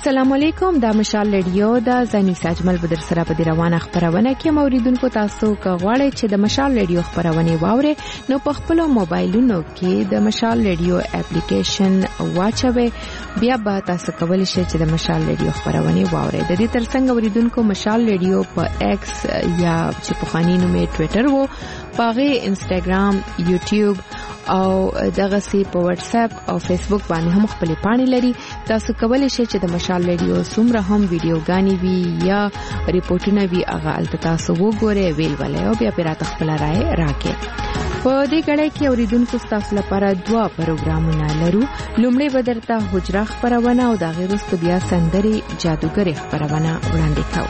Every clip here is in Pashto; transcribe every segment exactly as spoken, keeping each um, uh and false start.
السلام علیکم. دا مشال رادیو دا زنیس اجمل بدر سره په روانه خبرونه کې موریدونکو تاسو کغواړئ چې د مشال رادیو خبرونه واوري نو په خپل موبایلونو کې د مشال رادیو اپلیکیشن واچوي. بیا به تاسو کولی شئ چې د مشال رادیو خبرونه واوري. د دې ترڅنګ موریدونکو مشال رادیو په ایکس یا چې په خاني نوم ټوئیټر وو، پاغه انستګرام، یوټیوب او دغه سی په واتس اپ او فیسبوک باندې هم خپل پاڼې لري. تاسو کولی شئ چې د مشال رادیو څومره هم ویډیوګانی وي یا ریپورتونه وي هغه البته تاسو وګورئ، ویل ولې او بیا پیرات خپل رائے راکې. په دې غړې کې اوریدونکو تاسو لپاره دوا پروګرامونه لرو. لومړی بدرته حجره خبرونه او د غیرست بیا سندري جادوګر خبرونه وړاندې کوو.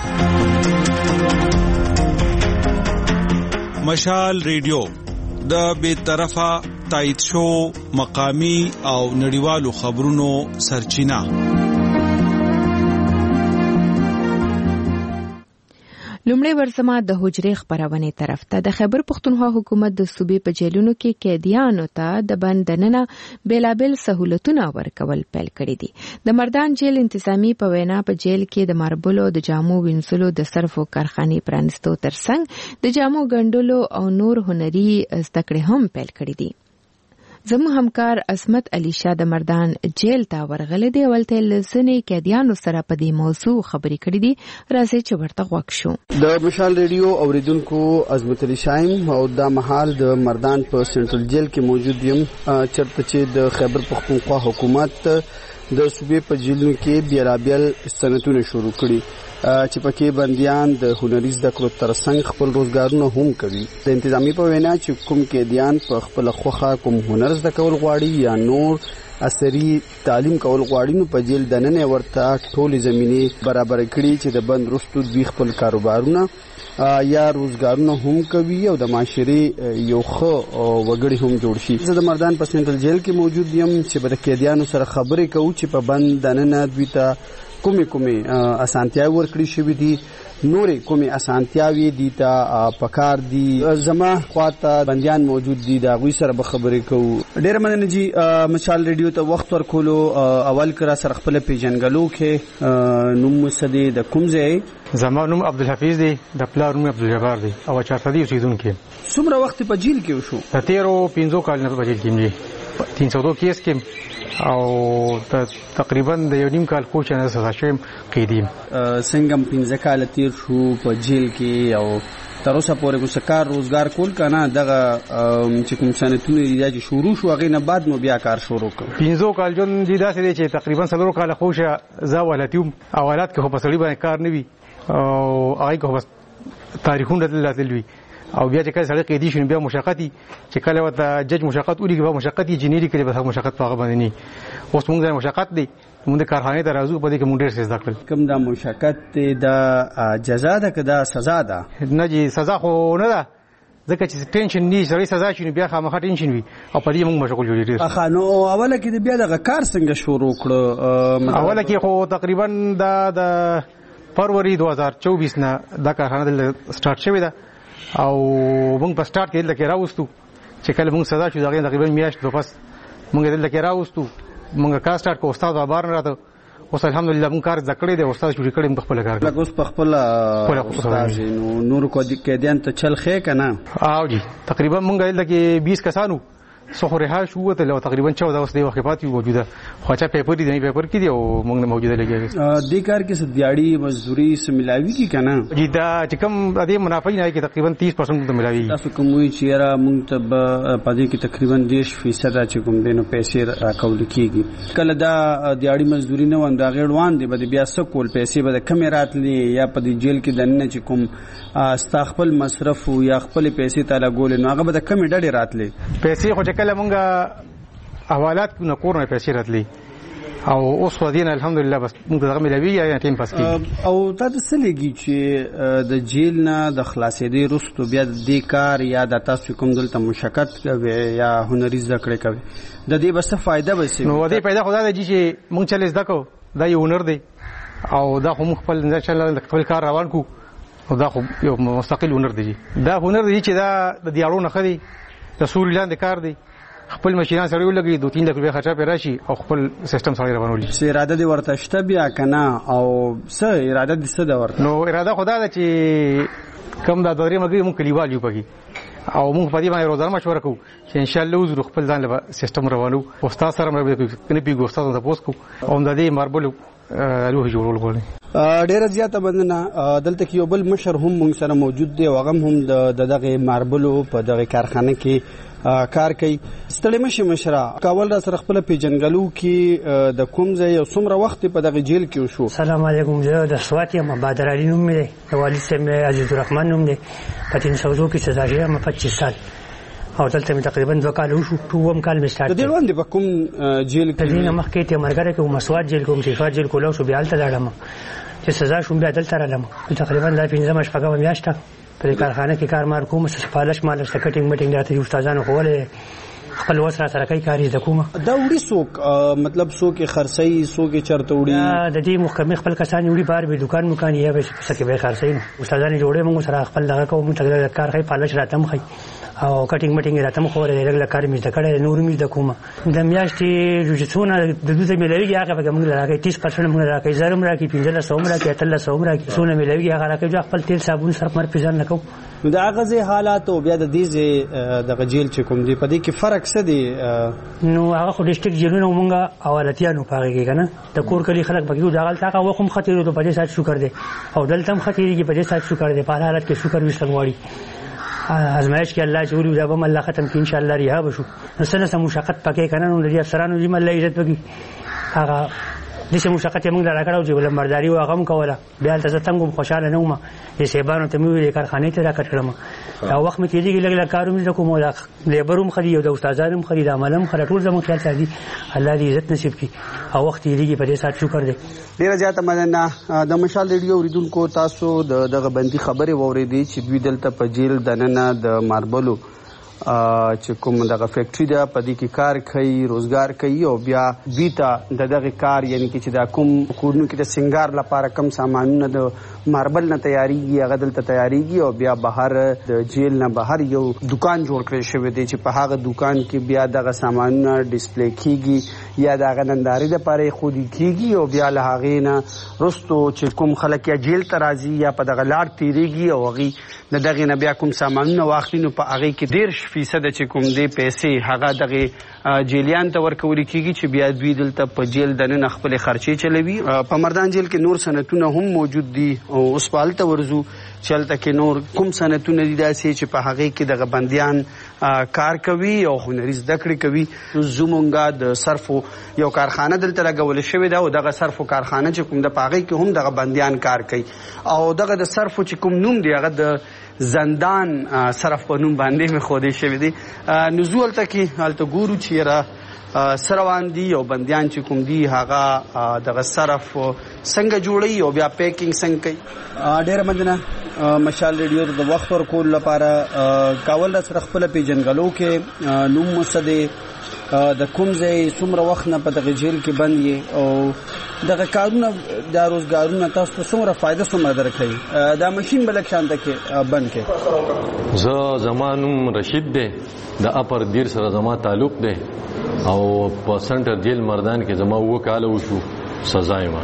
مشال رادیو د بے طرفه تایید شو مقامی او نړیوالو خبرونو سرچینه. لومړی ورسمه د حجرې خبرونه طرف ته. د خیبر پختونخوا حکومت د صوبې په جیلونو کې قیدیانو ته د بندننه بیلابل سہولتونه ورکول پیل کړي دي. د مردان جیل انتظامی په وینا په جیل کې د ماربلو د جامو وینځلو د صرفو کارخانې پرانستو ترڅنګ د جامو ګنډلو او نور هنري زده کړې هم پیل کړي دي. زموږ همکار عصمت علي شاه د مردان جیل ته ورغلی دی. ولته لسنې قیدیانو سره په دې موضوع خبرې کړې دي. راځي چې ورته غوږ شو. د مشال رادیو اوریدونکو عصمت علي شایم او د محل د مردان په سنټرل جیل کې موجود یم، چرته چې د خیبر پختونخوا حکومت د صوبې په جیلونو کې بیلابل سنتونه شروع کړي چې پکې بنديان د هنري زده کړو ترڅنګ خپل روزګارونه هم کوي. د انتظامی په وینا چې کوم قیدیان په خپل خوخه کوم هنر زده کول غواړي یا نور عصري تعلیم کول غواړي نو په جیل دننه ورته ټولې زمینه برابر کړي چې د بند رستو دوی خپل کاروبارونه یا روزګارونه هم کوي او د معاشري یو خو وګړي هم جوړ شي. زه د مردان په سنټرل جیل کې موجود یم چې د قیدیانو سره خبرې کوو چې په بند دننه دوی ته کومې کومې اسانتیاوې ورکړې شوې دي، نورې کومې اسانتیاوې دي ته پکار دي. زما خواته بندیان موجود دي، د هغوی سره به خبرې کوو. ډېره مننه جي مشال رادیو ته وخت ورکولو. اول کرا سره خپل پیژنګلو کې نوم مسدي د کوم ځای؟ زما نوم عبدالحفیظ دی، د پلار نوم عبدالجبار دی او چارسدي اوسیدونکی. څومره وخت په جیل کې وشو؟ د تیرو پنځو کالونو په جیل کې تین سو دو کیس کې او تقریبا د یو نیم کال کوچ نه سزا شوم قیدیم. څنګه پنځه کال تیر شو په جیل کې او تر اوسه پورې کوم کار روزګار کول کنه دغه چې کوم سنتونه دی چې شروع شو هغه نه بعد نو بیا کار شروع کړ. پنځو کال جون دي داسې دی چې تقریبا څلور کال خوشه زاولتیوم اولات کې په سړی باندې کار نه وی او هغه کو بس تاریخونه دلته وی او بیا چې کله سړی قیدی شون بیا مشقتی چې کله وته جج مشقت ولي به مشقتی جنری کړي به مشقت په هغه باندې نه. اوس موږ د مشقت دی موږ د کارخانه ته راځو په دې کې موږ ډېر څه زده کړل. کوم دا مشقت د جزا ده که دا سزا ده؟ نه جی سزا خو نه ده، ځکه چې ټینشن نه سړی سزا شي بیا خامخا ټینشن وي او په دې موږ مشغول یو ډېر. اخا نو اوله کې بیا دغه کار څنګه شروع کړو؟ اوله کې خو تقریبا د د فروری دو هزار چوبیس نه دا کارخانه د سٹارټ شوې ده او موږ په سٹارټ کې لکه راوستو چې کله موږ سزا شو دا تقریبا میاشت دوه پس موږ د لکه راوستو موږ کار سٹارټ کو استاد بار نه راته اوس الحمدلله موږ کار ذکرې دی استاد شروع کړم په خپل کار لکه اوس په خپل استاد نو نور کو د قیدیان ته چل خې کنه. او جی تقریبا موږ لکه بیس کسانو سو رها شو ته تقریبا چودہ اوس دی وخت پاتې موجوده خواچا پیپر دي نه پیپر کې دی او موږ نه موجوده لګي. د کار کې سدیاړي مزدوري سملاوي کی کنه جی دا چې کوم د منافع نه کې تقریبا تیس پرسنټ ته ملاوي. تاسو کوم وی چې را موږ ته په دې کې تقریبا دېرش فیصد چې کوم دینو پیسې راکول کیږي. کله دا دیاړي مزدوري نه وند غیړوان دی به بیا سکول پیسې به کم راتلې یا په دې جیل کې دنه چې کوم استخپل مصرف یا خپل پیسې تعالی ګول نو هغه به کم ډډه راتلې پیسې خو کله مونږه حوالات کو نه کورنه پیسې راتلې او اوس ودین الحمدلله بس موږ دغه ملوي یا ټیم پاس کی. او تاسو سلګي چې د جیل نه د خلاصېدې رستو بیا د کار یا د تاسو کوم دلته مشقت کوي یا هنري زده کړې کوي د دې بس فائدہ به نو دې پیدا خدای دی چې موږ چل زده کو دا یو هنر دی او دا خو خپل نه چل خپل کار روان کو او دا خو یو مستقل هنر دی. دا هنر دی چې دا د دیارو نه خدي د سوري لاندې کار دی خپل ماشينان سره ولګي دوه تین لک روپیا خرچه پې راشي او خپل سیستم سره روانولي. چې اراده دې ورته شته بیا کنه او څه اراده دې څه ده ورته؟ نو اراده خدا ده چې کم دا دورې مګي مونږ کلیوال یو پکې او مونږ په دې باندې روزانه مشوره کوو چې ان شاء الله وزرو خپل ځان له سیستم روانو استاد سره مې کنه پیګو استاد ته پوسکو او د دې ماربل روح جوړول غواړي. ډیره زیاته مننه. دلته کې یو بل مشر هم موږ سره موجود دی او هغه هم د دغه ماربلو په دغه کارخانه کې کار کوي. ستړي مشه مشره کاول را سره خپل پیجنګلو کې د کوم ځای او څومره وخت په دغه جیل کې وشو؟ السلام علیکم. زه د سوات یم. بدر علي نوم مې دی. والد صاحب مې عزیز الرحمن نوم دی. په تین سوزو کې سزا شوی یم پچیس سال او دلته مې تقریبا دوه کال وشو. دوم کال مې سٹارټ. د دې وړاندې په کوم جیل کې؟ د دې نه مخکې ته مرګره کې مسوات جیل کوم شفا جیل کولاو شو بیا هلته لاړم چې سزا شوم بیا دلته رالم. تقریبا دا پنځمه شپږمه میاشته په کارخانه کې کار مار کوم څه پالش مالش ته کټینګ میټینګ راته استادانو خوله خپل وسره سره کوي کاری د کومه دا وړي څوک مطلب څوک خرڅي څوک چرته وړي د دې محکمه خپل کسان وړي بار به دکان مکان یې به څه کې به خرڅي استادانو جوړې موږ سره خپل دغه کوم ته کار کوي پالش راتم خي او کټینګ میټینګ راتم خوره رګل کار می د کړه نور می د کومه د میاشتې جوجتونه د دوی ملوي هغه به موږ راکې تیس پرسنټ موږ راکې زرم راکې پنځه سوم راکې اتل سوم راکې سونه ملوي هغه راکې خپل تیل صابون سره مر پیژن نکو. نو دا هغه حالات او بیا د دې د جیل چې کوم دی په دې کې فرق څه دی؟ نو هغه خو ډیسټریکټ جیلونه مونږه اولتیانو پاره کې کنه د کور کلی خلک بګیو دا غلطه هغه وخت خطر ته په دې سات شکر دی او دلته هم خطر کې په دې سات شکر دی په حالت کې شکر وستنوړي ازمایش کې الله جوړي دا به الله ختم کې ان شاء الله رها بشو. نو سنه سم مشقت پکې کنه نو د افسرانو دې الله عزت وکي هغه د څه مشقت موږ راکړو چې ولمبرداري او غم کوله بیا تاسو څنګه خوشاله نه ومه چې سیبانو ته مې کارخانه ته راکړم او وخت مې تیږي لګ لګ کارونه کوم دا لیبروم خري او د استادانو خري د عملم خري ټول زموږ خیال ساتي الله دې عزت نصیب کړي او وخت یې په دې سات شکر دې. ډیره زیاته مننه. د مشال ریډیو اوریدونکو تاسو دغه بندي خبره ووریدي چې دوی دلته په جیل دننه د ماربلو چې کوم دغه فیکټری ده په دې کې کار کوي روزګار کوي او بیا بیتا دغه کار یعنی چې دا کوم کورونو کې د سنگار لپاره کم سامانونه د ماربل نه تیاریږي هغه دلته تیاریږي او بیا بهر د جیل نه بهر یو دکان جوړ کړی شوی دی چې په هغه دکان کې بیا دغه سامانونه ډیسپلی کیږي یا دغه ننداري لپاره خودي کیږي او بیا له هغه نه رستو چې کوم خلک یا جیل ته راځي یا په دغه لار تیریږي او هغه د دغه نه بیا کوم سامانونه واخلي نو په هغه کې ډیر فیصد چې کوم دی پیسې هغه دغه جیلیان ته ورکول کیږي چې بیا دوی دلته په جیل دننه خپل خرچې چلوي. په مردان جیل کې نور سنتونه هم موجود دي او اوس په حالت ورزو چلته کې نور کوم سنتونه دي داسې چې په هغه کې دغه بنديان کار کوي او هنري زده کړې کوي. زمونږه د صرفو یو کارخانه دلته لګول شوې ده او دغه صرفو کارخانه چې کوم د پاغې کې هم دغه بنديان کار کوي او دغه د صرفو چې کوم نوم دی هغه د زندان صرف په نوم باندې مې خوده شوی دی. نزول ته کې حالت ګورو چې را سروان دي او بنديان چې کوم دي هغه دغه صرف څنګه جوړي او بیا پیکینګ څنګه کوي. ډېر مننه مشال ریډیو د وخت ورکول لپاره کاول سره خپل پیجنګلو کې نوم مسده د کوم ځای څومره وخت نه په دغه جیل کې بند یې او دغه کارونه د روزګارونه تاسو ته څومره فائدہ څومره درکوي دا ماشين بلک شانته کې بند کې؟ زه زمانوم رشید دی د اپر دیر سره زما تعلق دی او په سنټر جیل مردان کې زما وو کال وشو سزا ما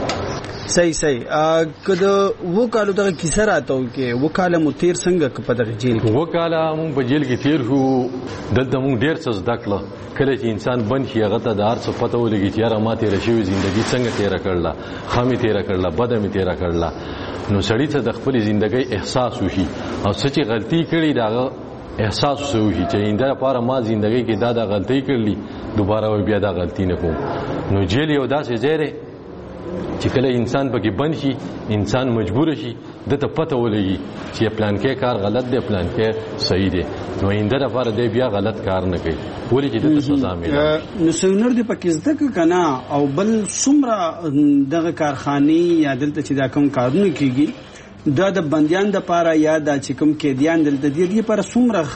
صحیح صحیح کله وو کالو دغه کیسه راته کې وو کال مو تیر څنګه په دغه جیل کې؟ وو کال مون په جیل کې تیر شو دلته مون ډیر څه زده کړل. کله چې انسان بند شي هغه ته د هر څه پته ولګي چې یاره ما تېره شوې ژوندګي څنګه تېره کړله ښه مې تېره کړله بده مې تېره کړله نو سړي ته د خپلې ژوندګۍ احساس وشي او څه چې غلطي کړي د هغه احساس وشي چې آینده لپاره ما ژوندګۍ کې دا دا غلطۍ کړلي دوباره بیا دا غلطي نه کوم. نو جیل یو داسې ځای دی چې کله انسان پکې بند شي انسان مجبور شي دته پته ولګي چې پلان کې کار غلط دی پلان کې صحیح دی نو آینده لپاره دی بیا غلط کار نه کوي ولې چې دته سزا ملي. نو سونر دی پکې زده کنه او بل څومره دغه کارخانه یا دلته چې دا کوم کارونه کیږي دا د بنديان د پاره یا د چې کوم کېدیان دلته دی دی پر څومره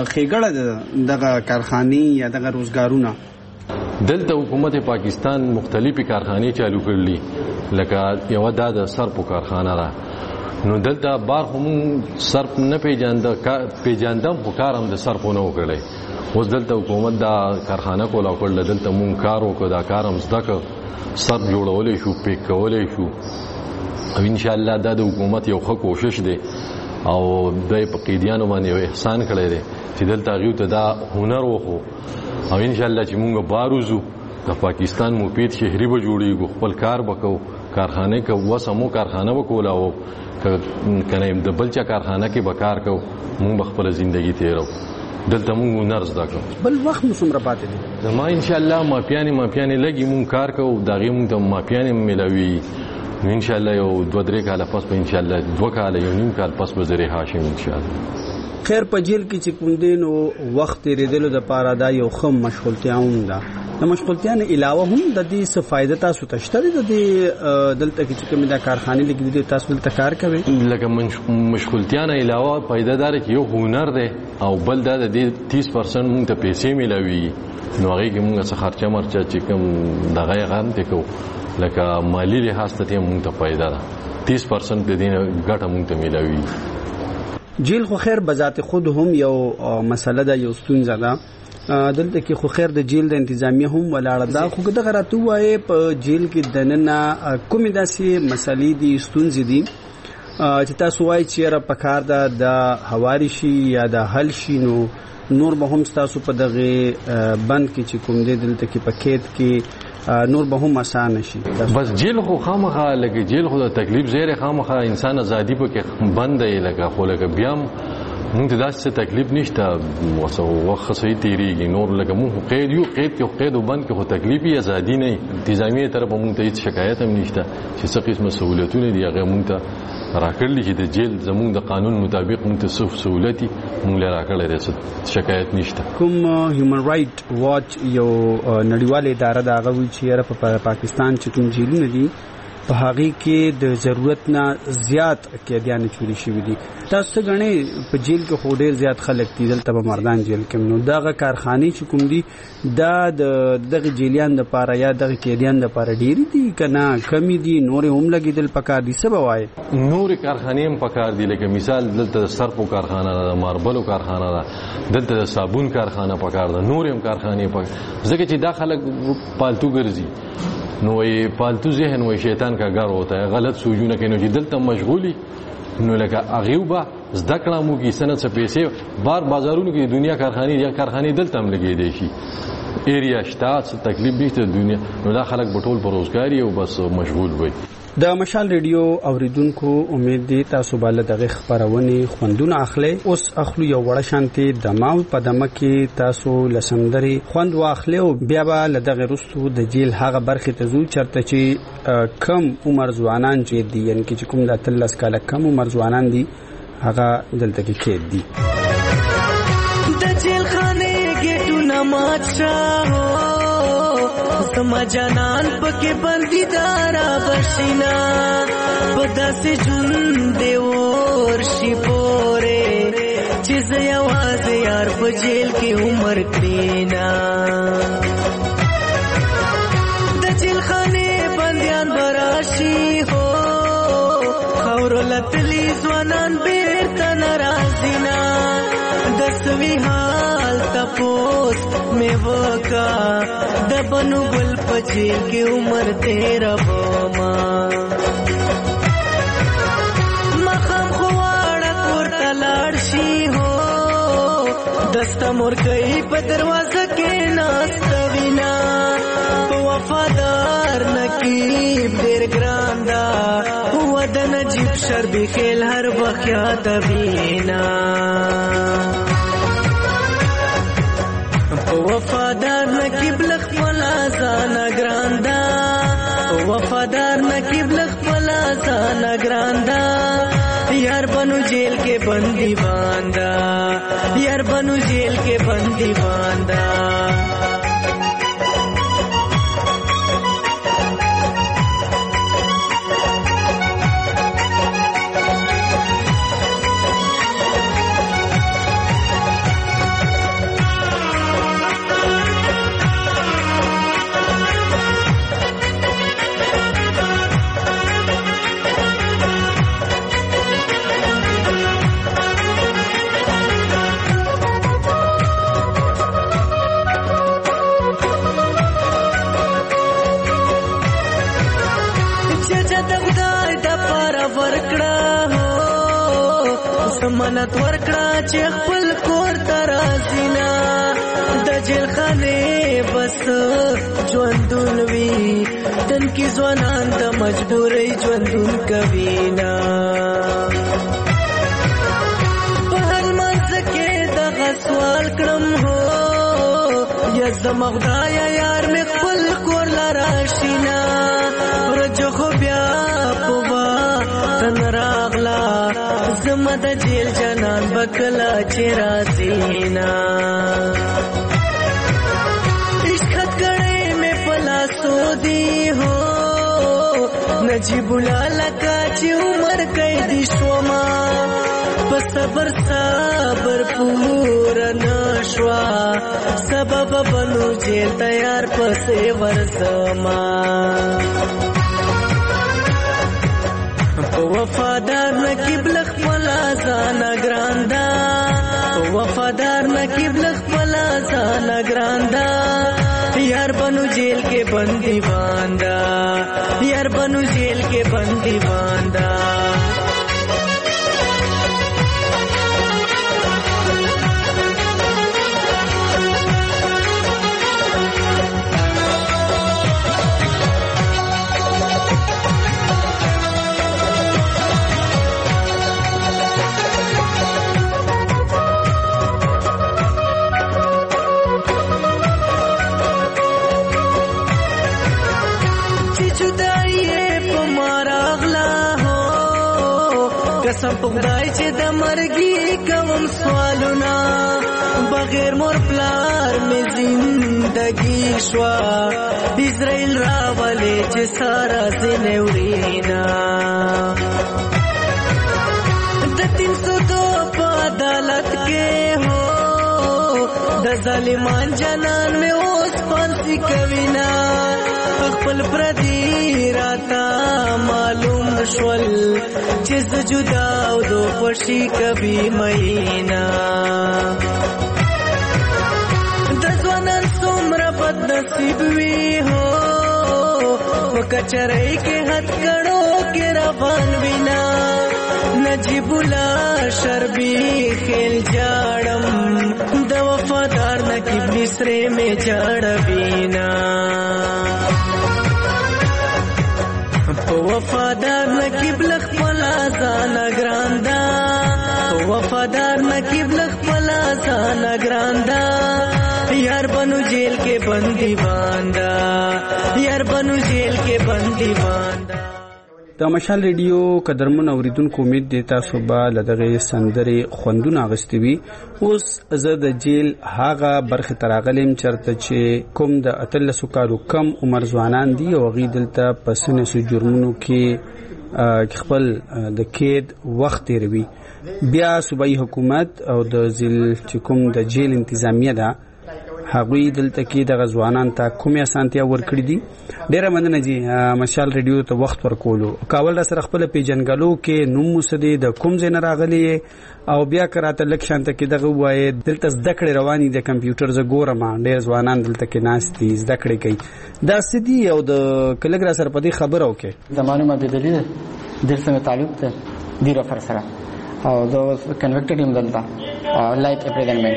خېګړه دغه کارخانه یا دغه روزګارونه؟ دلته حکومت پاکستان مختلفی کارخانې چالو کړلي لکه یو د صرف کارخانه را نو دلته بار هم صرف نه پیژاند پیژاندم خو کار هم د صرف نه وکړي اوس دلته حکومت دا کارخانه کولا کړل دلته مونږ کار وکړو دا کار هم زده کړ سر جوړولې شو پیک کولې شو او ان شاء الله دا د حکومت یو ښه کوشش دی او د قیدیانو باندې یو احسان کړی دی چې دلته هغوی ته دا هنر وخو او ان شاء الله چې مونږ باروزو د پاکستان مفید شهري به جوړېږو خپل کار به کوو کارخانه که وس همو کارخانه به کوله او کنه د بل چا کارخانه کې به کار کوو مونږ به خپله زندګي تېرو دلته مونږ هنر زده کوو بل وخت مو څومره پاتې دی زما ان شاء الله مافیانې مافیانې لګي مونږ کار کوو د هغې مونږ ته مافیانې میلاوي نو ان شاء الله یو دوه درې کاله پس به ان شاء الله دوه کاله یو نیم کال پس به زه رها شم ان شاء الله خیر په جیل کې چې کوم دی نو وخت تېرېدلو دپاره دا یو ښه مشغولتیا هم ده د مشغولتیا نه علاوه هم د دې څه فایده تاسو ته شته دی د دې دلته کې چې کومې دا کارخانې لګېدلې دي تاسو دلته کار کوئ لکه مشغولتیا نه علاوه فایده دا چې یو هنر دی او بل دا د دې تیس پرسنټ مونږ ته پیسې میلاویږي نو هغې کې مونږ څه خرچه مرچه چې کوم دغه یې غم دی کوو لکه مالی لحاظ ته مونږ ته فایده ده تیس پرسنټ د دې نه ګټه مونږ ته میلاویږي جیل خو خیر بذات خود هم یو مسله ده یو ستونزه ده دلته کې خو خیر د جیل د انتظامیه هم ولاړه ده خو دغه راته وایي په جیل کې دننه کومې داسې مسلې دي ستونزې دي چې تاسو وایي چې یاره پکار ده د هواري شي یا د حل شي نو نور به هم ستاسو په دغه بند کې چې کوم دی دلته کې په قید کې نور به هم آسان شي بس جیل خو خامخا لکه جیل خو د تکلیف زیره خامخا انسان ازادي په کې بند دی لکه خو لکه بیا مونږ ته داسې تکلیف نشته وسو وخت صحیح تیریږي نور لکه مونږ قید یو قید کې قید وبند کې خو تکلیف یې ازادي نه انتظامیه طرف مونږ ته هیڅ شکایت هم نشته چې څه قسمه سہولتونه دي هغه مونږ ته راکړل چې د جیل زمونږ د قانون مطابق مونږ ته څه سہولتي مونږ له راکړل دي شکایت نشته کوم هیومن رائټ واچ یو نړیواله اداره دا غوي چې په پاکستان چې کوم جیلونه دي په هغه کې د ضرورت نه زیات قیدیان چوری شوی دي تاسو غني په جیل کې خو ډیر زیات خلک دي دلته په مردان جیل کې نو دغه کارخانه چې کوم دي دا دغه جیلیان د پاره یا دغه قیدیان د پاره ډیر دي کنه کمی دي نور هم لګیدل پکار دي سبا وای نور کارخانه هم پکار دي لکه مثال دلته سرپو کارخانه ده ماربلو کارخانه ده دلته صابون کارخانه پکار ده نور هم کارخانه پکار ځکه چې دا خلک پالتو ګرځي نو یہ پالتو ذہن وہ شیطان کا گھر ہوتا ہے غلط سوچونه کوي نو چې دلته مشغولي نو لکه اغیوبه زده کړه مو کې سند څه پیسې بار بازارونو کې دنیا کارخانه یا کارخانه دلته هم لګې دي شي ایریا شتات تکلیف نشته دنیا نو دا خلک بټول په روزګاری او بس مشغول وي د مشال ریډیو اوریدونکو امید دي تاسو بل دغه خبرونه خوندونه اخلي اوس اخلو یو وړه شانتي د ماو په دمه کې تاسو لسندري خوند واخلي او بیا به لدغه رستو د جیل هغه برخه ته زو چرته چې کم عمر ځوانان چې دي یعنی چې کوم د تلس کاله کم عمر ځوانان دي هغه دلته کې کې دي د جیل خانه ګټونه مات شاو زما جانان پکې بندي دارا بشینا پدا سے جون دی ور شي پوره چې زه आवाज یار په جیل کې عمر کړینا د جیل خانه بنديان براشي هو خور لتلی ځوانان بیرته ناراضینا د سوي حال تپوس می وکا د بنو گل پچیل کی عمر تیرا بوما مخم خواړه کور تلاړ شي هو دستا مور کوي په دروازه کې ناستوینا وفادار نقیب ډیر ګران دا هو د نجیب شربي خیل هر بخیا تبینا وفادار نقیب لخ پلا زانا ګراندا وفادار نقیب لخ پلا زانا ګراندا یار بنو جیل کے بندی باندھا یار بنو جیل کے بندی باندھا ضمانت ورکړه چې خپل کور ته راځي نه د جیل خانې بس ژوندون وي تنکي ځوانان د مجبورۍ ژوندون کوي نه په هر منځ کې دغه سوال کړم هو یا زما خدایه یار مې خپل کور له راشي نه ورځ خو بیا په وطن راغله زما د جیل جانان به کله چې راځي نه عشقت کړی مې په لاسو دی هو نجیب الله لکه چې عمر قیدي شوما په صبر صبر پوره نشوا سبب بنو جیل تیار پسې ورځما وفادار نکیب لخپل ځان ګراندا وفادار نکیب لخپل ځان ګراندا یار بنو جیل کې بندي باندا یار بنو جیل کې بندي باندا قسم په خدای چې د مرګي کوم سوالونه بغیر مور پلار مې زندگی شوا اسرائیل راولې چې سارا سینې ورینا د تین سو دو په عدالت کې هو د ظالمان جنان مې اوس پانسی کوینا خپل پردي راتا معلوم شول چې جدا او دو خوشي کبي مېنا د ځوانان څومره بد نصیب وي هو وکچرای کې هات کړو کې روان وینا نجیب الله شربي خل جاړم د وفادار نکیب نسره مې جاړ وینا وفادار نکیب لخپل ځان ګراندا وفادار نکیب لخپل ځان ګراندا یار بنو جیل کې بندي باندا یار بنو جیل کې بندي باندا د مشال ریډیو قدرمن اوریدونکو امید دی تاسو به لدغه سندري خوندونه غستوي اوس زه د جیل هاغه برخه تراغلم چرته چې کوم د اتلسو کالو کم عمر ځوانان دي او غي دلته پسنه سو جرمونو کې خپل د کېد وخت تیروي بیا صوبایي حکومت او د ځل چې کوم د جیل انتظامیه ده هغوی دلته کې د غزوانان ته کومه اسانتیا ورکړي دي ډیره مننه جی مشال ریډیو ته وخت ورکولو کاول را سره خپل پیجنګلو کې نوم مسدي د کوم ځای نه راغلي او بیا کراته لک شانته کې دغه وای دلته زده کړې رواني د کمپیوټر ز ګورم ډیر ځوانان دلته کې ناشتي زده کړې کوي دا سدي او د کلګرا سره په دې خبره وکي زمانه ما بدلی درسه تعلق ته ډیره فر سره او دا کنویکټډ هم دلته لایف امپریزنمنٹ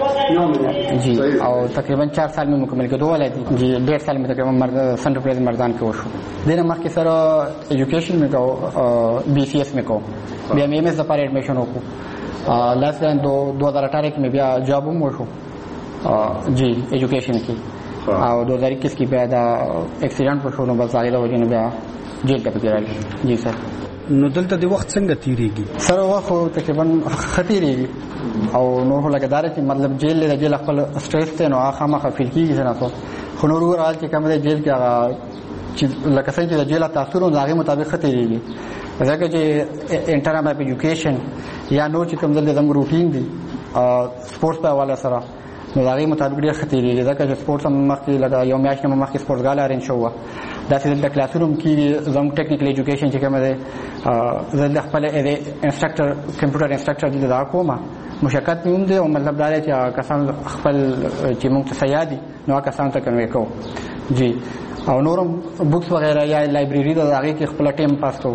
جی او تقریبا چار سال میں مکمل کے دو والے جی ڈیڑھ سال میں تقریبا سنٹر پریزن مردان کے وشو دینا مخ کے سر ایجوکیشن میں کو بی سی ایس میں کو بیا ایم ایس دپار ایڈمیشن ہو لاسٹ دو دو ہزار اٹھارہ میں بیا جاب ہوں وشو جی ایجوکیشن کی اور دو ہزار اکیس کی بیا ایکسیڈنٹ وشو نو بس آگے وجہ بیا جیل کا پکڑا جی سر نو دلته د وخت څنګه تیریږي سر وخت تقریبا خطیریږي او نو لکه دار چې مطلب جیل له جیل خپل سټریس ته نو هغه مخه فیل کیږي نه تو خو نور ورال چې کوم د جیل کې هغه چې لکه څنګه د جیل تاثیر او هغه مطابق خطیریږي ځکه چې انټرنل اپ ایجوکیشن یا نو چې کوم د زموږ روټین دي سپورټس په حواله سره نو هغه مطابق ډیر خطیریږي ځکه چې سپورټس هم مخکې لکه یو میاشت نه مخکې سپورټ غاله ارینج شو دا چې د کلاس روم کې زم ټیکنیکل ایجوکیشن چې کومه ده زه د خپل انسټرکټر کمپیوټر انسټرکټر د دا کومه مشکل نیوم دی او مطلب دا چې کسان خپل چې موږ ته سیادي نو کسان ته کنوي کو جی او نورم بوکس وغیرہ یا لایبرری د هغه کې خپل ټیم پاس کو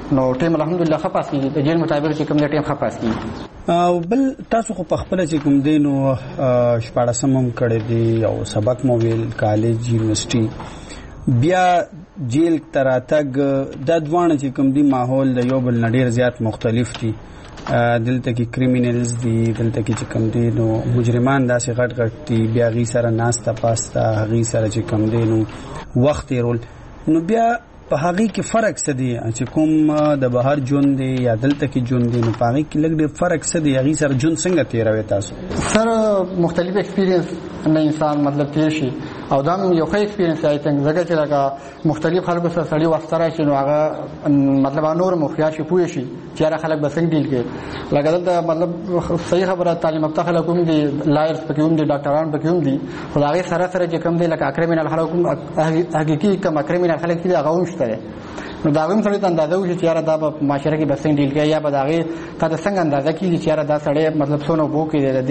نو ټیم الحمدلله خپاس کیږي د جیل مطابق چې کوم د ټیم خپاس کیږي. او بل تاسو خو په خپل چې کوم دینو شپاړسم هم کړی دی او سبق مو ویل کالج یونیورسيټي بیا جیل تراتګ د دوانه چې کوم دی ماحول د یو بل نډیر زیات مختلف دي. دلته کې کریمینلز دي، دلته کې چې کوم دي نو مجرمان داسې غټ غټ دي، بیا غي سره ناستا پاستا غي سره چې کوم دي نو وخت رول نو بیا په هغه کې فرق څه دی چې کوم د بهر ژوند دی یا دلته کې ژوند دی نو په هغه کې لږ ډېر فرق څه دی هغه سره ژوند څنګه تیروي تاسو؟ سره مختلف ایکسپیرینس نه انسان مطلب تیر شي او دا یو ښه ایکسپیرینس آی تھنک زګه چې لکه مختلف خلکو سره سړی وخت راځي نو هغه مطلب نور مخیا شي پوه شي چې هر خلک به څنګه ډیل کوي. لکه دلته مطلب صحیح خبره تعلیم یافته خلک هم دي، لایرز پکې هم دي، ډاکټران پکې هم دي، خو هغه سره سره چې کوم دی لکه کریمینل خلک حقيقي کوم کریمینل خلک دي هغه هم شته. نو دا هم سړی ته اندازه وشي چې یاره دا په معاشره کې به څنګه ډیل کوي یا به د هغې تا ته څنګه اندازه کېږي چې یاره دا سړی مطلب څونه اوبو کې دی د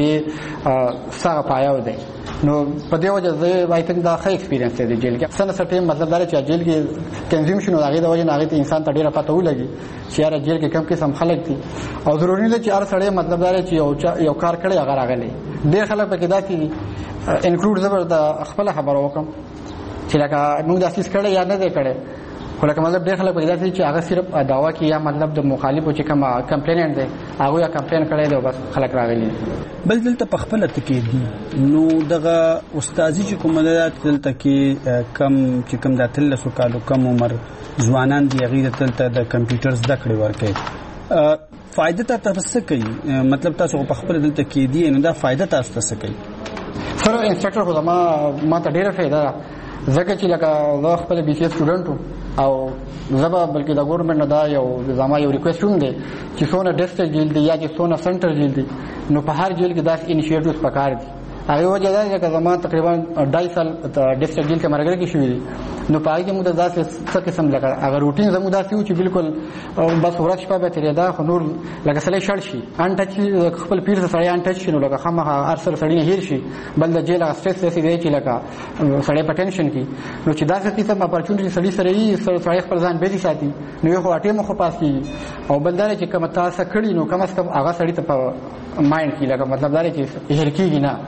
دې څه پایاو دی. نو په دې وجه زه آی تھنک دا ښه ایکسپیرینس دی د جیل کې. څه نه څه ټایم مطلب دا چې جیل کې کنزیوم شي نو د هغې د وجې نه هغې ته انسان ته ډېره پته ولګي چې یاره جیل کې کم قسم خلک دي او ضروري نه چې هر سړی مطلب دا چې یو یو کار کړی هغه راغلی. ډېر خلک پکې داسې دي انکلوډ زه به د خپله خبره وکړم چې لکه موږ داسې کړی یا نه دی کړی، خو لکه مطلب ډېر خلک پکې داسې چې هغه صرف دعوا کوي یا مطلب د مخالفو چې کوم کمپلیننټ دی هغوی یا کمپلین کړی دی او بس خلک راغلي. بل دلته په خپله تکې دي نو دغه استاذي چې کومه ده دلته کې کم چې کوم د اتلسو کالو کم عمر ځوانان دي هغوی دلته د کمپیوټر زده کړې ورکوي. فایده تاسو څه کوي؟ مطلب تاسو په خپله دلته کې دي نو دا فایده تاسو ته څه کوي؟ سره انسټرکټر خو زما ما ته ډېره فایده ده ځکه چې لکه زه خپل بي سی اے سټوډنټ وم او زه به بلکې د ګورنمنټ نه دا یو زما یو ریکویسټ هم دی چې څونه ډسټرکټ جیل دی یا چې څونه سنټر جیل دی نو په هر جیل کې داسې انیشیټیوز پکار دي. هغې وجه دا ده چې زما تقریبا ډای سال ډسټرکټ جیل کې مرګره کې شوي دي نو په هغې کې موږ ته داسې څه قسم لکه هغه روټین زموږ داسې و چې بالکل بس ورځ شپه به تېرېده خو نور لکه سړی شړ شي ان ټچ خپل پیر سره سړی ان ټچ شي نو لکه خامخا هر سره سړی نه هېر شي. بل د جیل هغه سټرس داسې دی چې لکه سړی په ټینشن کې نو چې داسې قسم اپرچونټي سړي سره وي سړی خپل ځان بیزي ساتي نو یو خو اټیم خو پاس کېږي او بل دا چې کومه تاسو کړي نو کم از کم هغه سړي ته په مایند کې لکه مطلب دا چې هېر کېږي نه.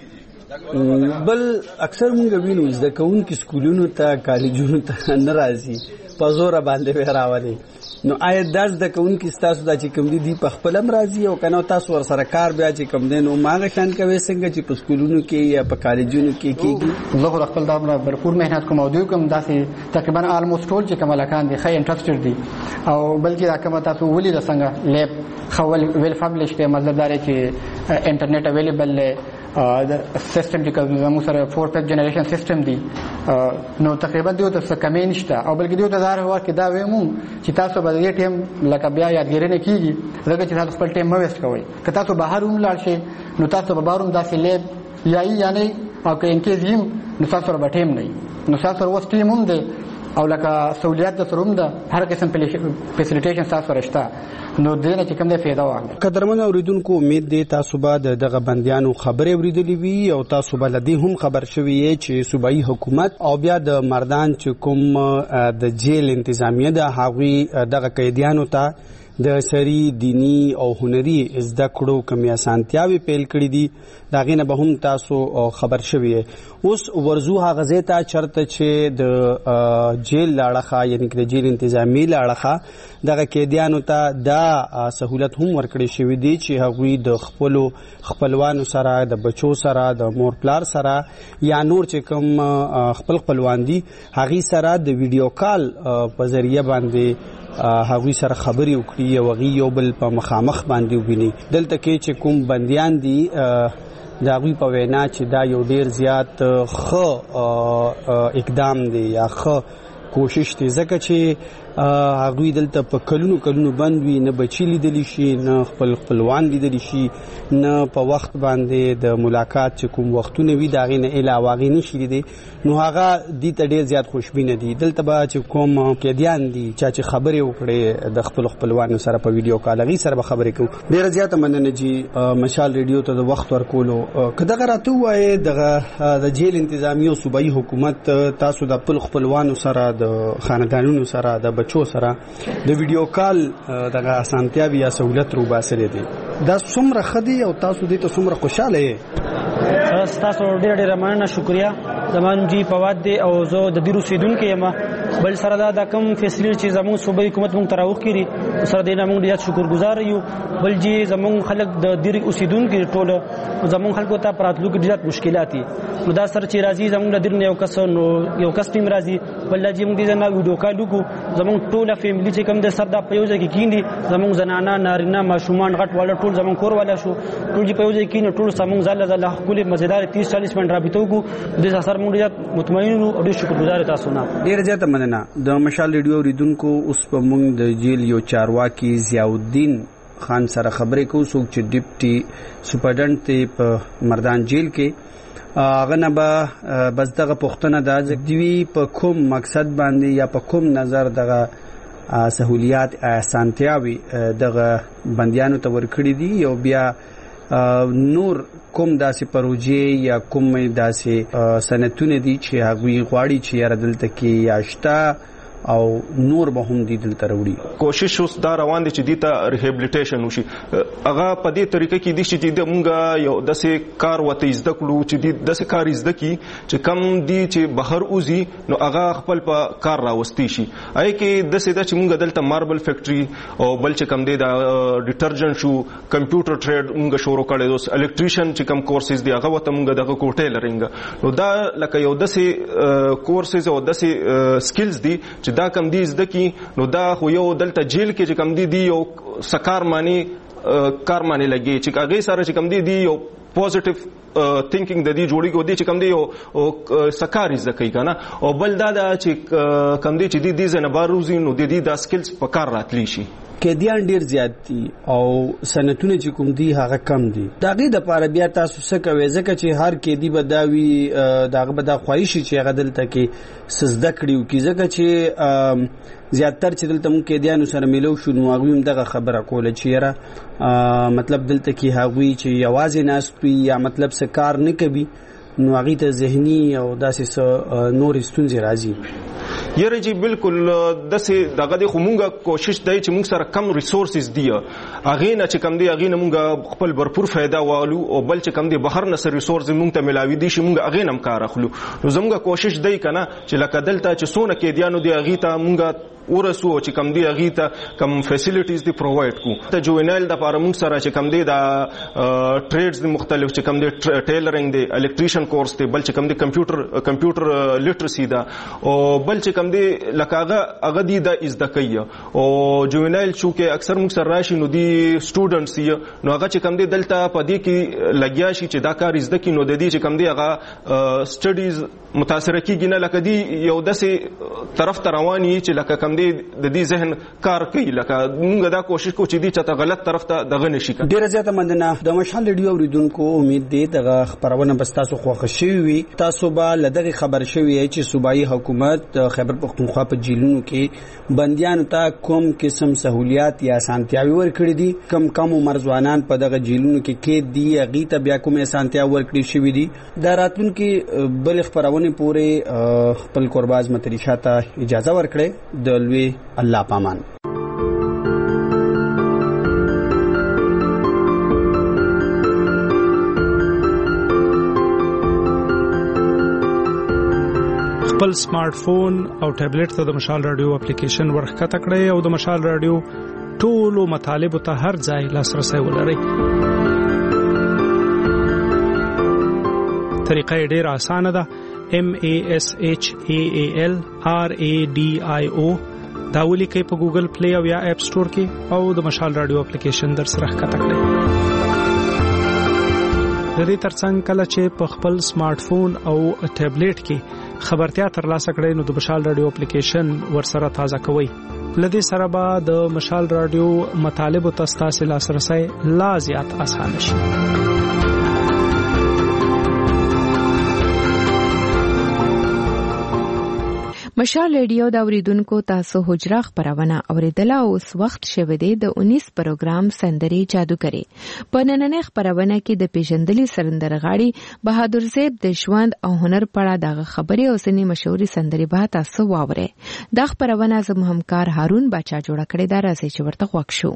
بل اکثر موږ وینو زده کوونکي سکولونو ته کالجونو ته نه راځي په زوره باندې به راولي نو آیا دا زده کوونکي ستاسو دا چې کوم دي په خپل هم راځي او که نه تاسو ورسره کار بیا چې کوم دی نو هماغه شان کوئ څنګه چې په سکولونو کې یا په کالجونو کې کېږي؟ زه خو د خپل دا بھرپور محنت کوم او دوی کوم داسې تقریبا آلموسټ ټول چې کوم هلکان دي ښه انټرسټډ دي او بلکې دا کومه تاسو ولیده څنګه لیب ښه ویل فبلش دی مطلب دا دی چې انټرنیټ اویلیبل دی د سیستم چې زموږ سره فور فیفت جنریشن سیستم دی نو تقریبا دیو ته څه کمی نشته او بلکې دیو ته دا هر کې دا ویمو چې تاسو به د دې ټیم لکه بیا یادګیري نه کېږي ځکه چې تاسو خپل ټیم مه ویسټ کوئ. که تاسو بهر هم لاړ شئ نو تاسو به بهر هم داسې لیب یا یا نه او که انکیز یم نو تاسو سره به ټیم نه نو تاسو سره اوس ټیم هم دی او لکه سہولیات د سره هم ده هر قسم فیسیلیټیشن تاسو سره شته نو دې نه چې کوم دی فایده واخلئ. قدرمن اوریدونکو امید دی تاسو به د دغه بندیانو خبرې اورېدلې وي او تاسو به له دې هم خبر شوي یې چې صوبایي حکومت او بیا د مردان چې کوم د جیل انتظامیه ده هغوی دغه قیدیانو ته د سری دینی او هنري زده کړو کومې اسانتیاوې پیل کړي دي د هغې نه به هم تاسو خبر شوي یې. اوس ورځو هغه ځای ته چېرته چې د جیل له اړخه یعنې که د جیل انتظامي له اړخه دغه قیدیانو ته دا سهولت هم ورکړی شوي دي چې هغوی د خپلو خپلوانو سره د بچو سره د مور پلار سره یا نور چې کوم خپل خپلوان دي هغوی سره د ویډیو کال په ذریعه باندې هغوی سره خبرې وکړي او هغوی یو بل په مخامخ باندې وویني. دلته کې چې کوم بندیان دي د هغوی په وینا چې دا یو ډیر زیات ښه اقدام دی یا ښه کوشش دی ځکه چې هغوی دلته په کلونو کلونو بند وي نه بچي لیدلی شي نه خپل خپلوان لیدلی شي نه په وخت باندې د ملاقات چې کوم وختونه وي د هغې نه علاوه هغې نشي لیدی نو هغه دې ته ډېر زیات خوشبینه دي. دلته به چې کوم قیدیان دي چا چې خبرې وکړې د خپلو خپلوانو سره په ویډیو کال هغې سره به خبرې کوو. ډېره زیاته مننه جي مشال ریډیو ته د وخت ورکولو. که دغه راته ووایې دغه د جیل انتظامي او صوبایي حکومت تاسو د خپلو خپلوانو سره د خاندانونو سره د بچو سره د ویډیو کال دغه اسانتیا یا سہولت رو باسره دي دا څومره خدي او تاسو دې ته څومره خوشاله یې؟ تاسو ډېر ډېر مننه، شکریا. زمون جی فواد دی او زه د دیرو سیدونکو یم. بل سره دا د کم فیسلیټ چې زمون صوبایي حکومت مونږ تراوخ کړي سره دینه مونږ ډېر شکرګزار یو. بل جی زمون خلک د دیرو اوسیدونکو ټوله زمون خلکو ته پراتلو کې ډېر مشکلات دي. نو دا سره چې راځي زمون د دیرو یو کس نو یو کس ټیم راځي بل جی مونږ دې نه ویډیو کال وکړو زمون ټوله فیملی چې کوم د سر د په یو ځای کې کیندي زمون زنانه نارینه ماشومان غټ والا ټول زمون کور والا شو ټول جی په یو ځای کې نو ټول زمون زله زله خپل مزیدار تیس چالیس منټ رابطه وکړو. د اثر مونږ ډېر مطمئن او ډېر شکرګزار تاسو نه. ډېر زیاته مننه. د مشال ریډیو اوریدونکو اوس په مونږ د جیل یو چارواکي ضیاءالدین خان سره خبرې کوو څوک چې ډیپټي سپرډنټ دی په مردان جیل کې. هغه نه به بس دغه پوښتنه ده دوی په کوم مقصد باندې یا په کوم نظر دغه سہولیات اسانتیاوي دغه بندیانو ته ورکړي دي یو بیا نور کوم داسې پروژې یا کوم داسې سنتونه دي چې هغوی غواړي چې یاره دلته کې یاشته او نور به هم دي دلته راوړي. کوشش اوس دا روان دي چې دې ته ریهابلیټیشن وشي. هغه په دې طریقه کې دي چې موږ یو داسې کار وته زده کړو چې دې داسې کار زده کی چې کم دي چې بهر اوزي نو هغه خپل په کار راوستي شي. آی کې داسې دا چې موږ دلته ماربل فیکټري او بل چې کم دی دا ډیټرجنټ شو کمپیوټر ټریډ موږ شروع کړی اوس الکتریشن چې کم کورسز دي هغه وته موږ دغه کوټه لرنګ نو دا لکه یو داسې کورسز او داسې سکلز دي چې دا کم دي زده کی نو دا خو یو دلته جیل کې چې کم دي دی یو سکار معنی کار معنی لګي چې هغه سره چې کم دي دی یو پوزټیو تھینکینګ د دې جوړی کو دي چې کم دی یو سکار زده کوي کنه او بل دا چې کم دي چې دی دې زنه باروزي نو د دې دا سکلز په کار راتلی شي. قیدیان ډیر زیات دي او سنتونه چې کوم دي هغه کم دي. دا غي د پاره بیا تاسو څه کوي ځکه چې هر قیدی بداوي داغه بدا خواهشي چې هغه دلته کې سزده کړیو کی ځکه چې زیاتره چې دلته مونږ قیدیانو سره ملو شو نو هغه هم دغه خبره کوله چې یاره مطلب دلته کې هغوی چې یوازې ناستوي یا مطلب څه کار نه کوي نو هغه ته ذهني او داسې نور ستونزې راځي. یره جی بالکل دسه دغه د خمونګه کوشش دی چې موږ سره کم ریسورسز دی اغه نه چې کم دی اغه نه موږ خپل برپور فائدہ والو او بل چې کم دی بهر نه سره ریسورس موږ ته ملاوي دي چې موږ اغه نم کار اخلو نو زموږه کوشش دی کنه چې لکه دلته چې سونه کې دیانو دی اغه ته موږ ورسو چې کم دی اغه ته کم فیسیلیټیز دی پرووایډ کو ته جوینل د لپاره موږ سره چې کم دی دا ټریډز دی مختلف چې کم دی ټیلرینګ دی الکتریشن کورس دی بل چې کم دی کمپیوټر کمپیوټر لیټرسي دا او بل چې کم دی لکه هغه هغه دی د از د کوي او جوینل شو کې اکثر موږ سره راشي نو دی سټوډنټس یې نو هغه چې کم دی دلته په دې کې لګیا شي چې دا کار از د کې نو د دې چې کم دی هغه سټډیز متاثر کیږي نه لکه دی یو داسې طرف ته رواني چې لکه کم دی د دې ذهن کار کوي لکه موږ دا کوشش کوو چې دی چې ته غلط طرف ته دغه نشي کړي. ډیره زیاته مننه. د مشال ریډیو اوریدونکو امید دی دغه خبرونه بس تاسو خوښ شوي وي. تاسو به لدغه خبر شوي چې صوبایي حکومت خیبر پختونخوا په جیلونو کې بندیانو ته کوم قسم سہولیات یا اسانتیاوي ورکړي دي کم کم عمر ځوانان په دغه جیلونو کې کې دي هغه ته بیا کوم اسانتیا ورکړي شوي دي. دا راتلونکي بل خبرونه پورې خپل قرباز متری شاته اجازه ورکړي د لوی الله پامان. خپل سمارټ فون او ټابلیټ ته د مشال رادیو اپلیکیشن ورخکته کړئ او د مشال رادیو ټولو مطالب ته هر ځای لاسرسي ولرئ. طریقه ډیره اسانه ده. M A S H A A L R A D I O دا ولیکئ په ګوګل پلی او یا اپ سٹور کې او د مشال رادیو اپلیکیشن در سره ښکته کړئ. د دې ترڅنګ کله چې په خپل سمارټ فون او ټابلیټ کې خبرتیا ترلاسه کړئ نو د مشال رادیو اپلیکیشن ورسره تازه کوئ. لدې سره به د مشال رادیو مطالب ته ستاسو لاسرسي لا زیات اسانه شي. مشال ریډیو د اوریدونکو تاسو حجره خبرونه اوریدله او اوس وخت شوه دی د انیس پروګرام سندري جادوګری په نننۍ خبرونه کې د پیژندلي سندرغاړي بهادر زیب د ژوند او هنر په اړه دغه خبرې او سني مشهوري سندري به تاسو واورئ. د خبرونه زموږ همکار هارون بچا جوړ کړی دا راځي چې ورته غوښ شو.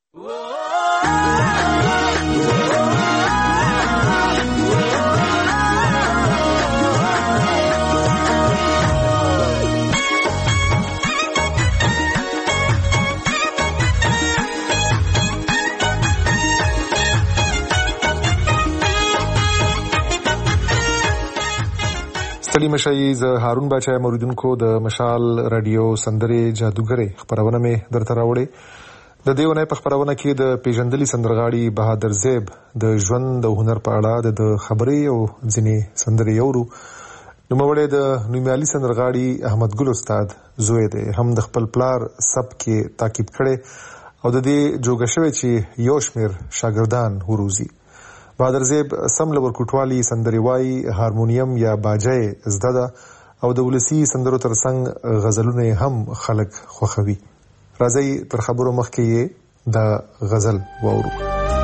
ستړي مشي ز هارون بچا موریدونکو د مشال رادیو سندري جادوګری خبرونه مې درته راوړې. د دیونه په خبرونه کې د پیژندلي سندرغاړي بهادر زیب د ژوند او هنر په اړه د خبرې او ځینې سندري یورو. نو مولې د نومیالي سندرغاړي احمد ګل استاد زوی دی هم د خپل پلار سب کې تاکید کړي او د دې جوګه شوی چې یو شمیر شاګردان وروزي. بهادر زیب سم لور کوټوالي سندري وای هارمونیم یا باجای زده او د ولسی سندرو ترڅنګ غزلونه هم خلق خوخوي. راځي تر خبرو مخکې د غزل واورو.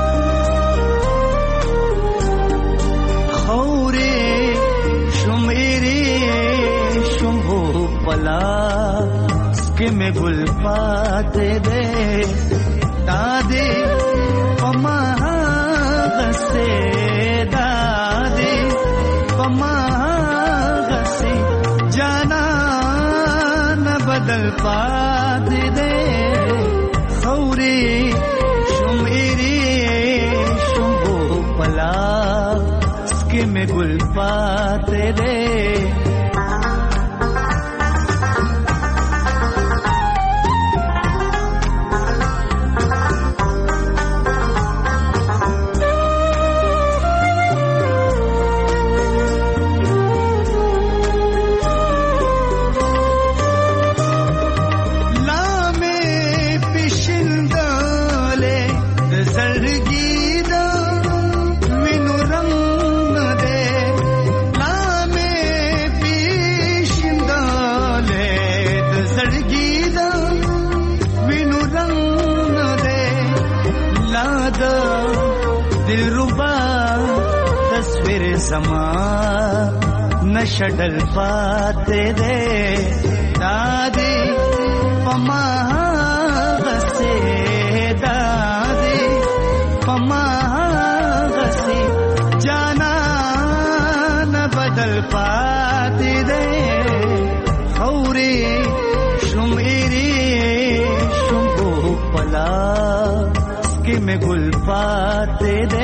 خورې شمېرې شمو پلا سکه مې ګل پاتې دې دادې پما غسه دادې پما غسه جانا نه بدل پاتې دې خورې شمېرې شمو پلا سکه مې ګل پاتې دې समा नशडल पाते दे दादी पमा गसे दादी पमा गसे जाना न बदल पाते दे खौरे शुमेरी शुम्भो पला के में गुल पाते दे